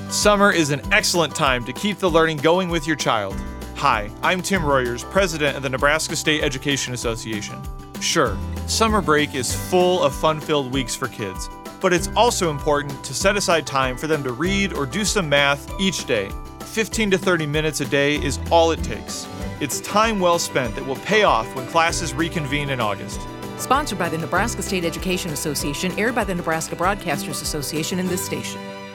Summer is an excellent time to keep the learning going with your child. Hi, I'm Tim Royers, president of the Nebraska State Education Association. Sure, summer break is full of fun-filled weeks for kids, but it's also important to set aside time for them to read or do some math each day. 15 to 30 minutes a day is all it takes. It's time well spent that will pay off when classes reconvene in August. Sponsored by the Nebraska State Education Association, aired by the Nebraska Broadcasters Association and this station.